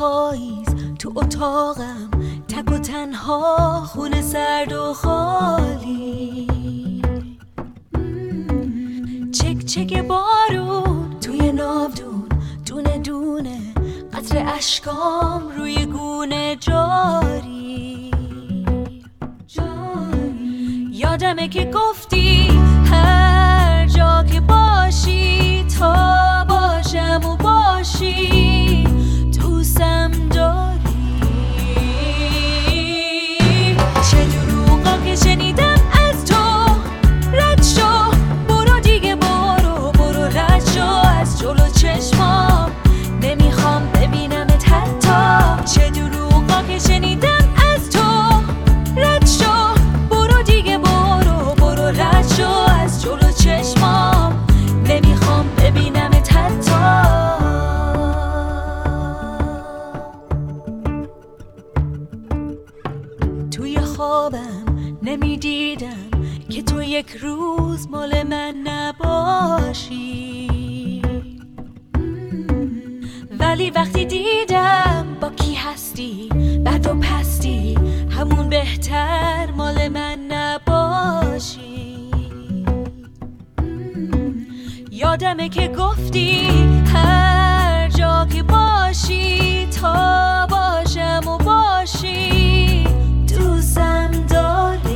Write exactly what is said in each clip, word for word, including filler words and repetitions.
پاییز تو اتاقم تک و تنها، خونه سرد و خالی، چک چک بارون توی ناودون، دونه دونه قطر اشکام روی گونه جاری جاری. یادمه که گفتی هر جا که باشی تا باشم و باشی دوستم داری. چه دروغا که شنیدم از تو، رد شو برو دیگه، برو برو رد شو از جلو چشمام، نمیخوام ببینمت حتی. چه دروغا که شنیدم از تو، رد شو برو دیگه، برو برو رد شو از جلو چشمام، نمیخوام ببینمت حتی. توی خوابم نمیدیدم که تو یک روز مال من نباشی، ولی وقتی دیدم با کی هستی، بد و پستی، همون بهتر مال من نباشی. یادمه که گفتی هر جا که باشی تا باشم و باشی دوستم داری.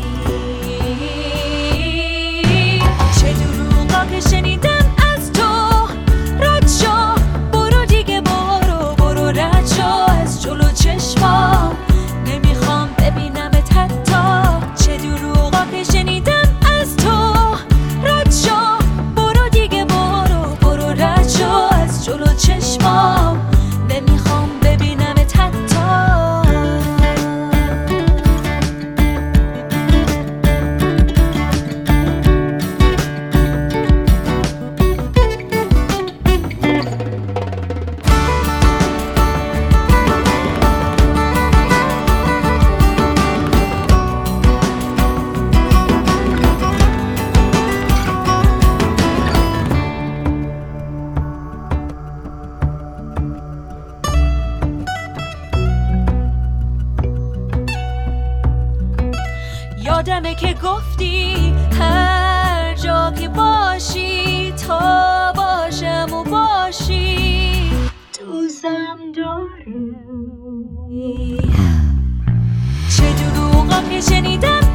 چه دروغا که شنیدم از تو، رد شو برو دیگه، برو برو رد شو از جلو چشمام، نمیخوام ببینمت حتی. چه دروغا که شنیدم از تو، رد شو برو دیگه، برو برو رد شو از جلو چشمام، نمیخوام ببینمت حتی. یادمه که گفتی هر جا که باشی تا باشم و باشی دوستم داری. چه دروغا که شنیدم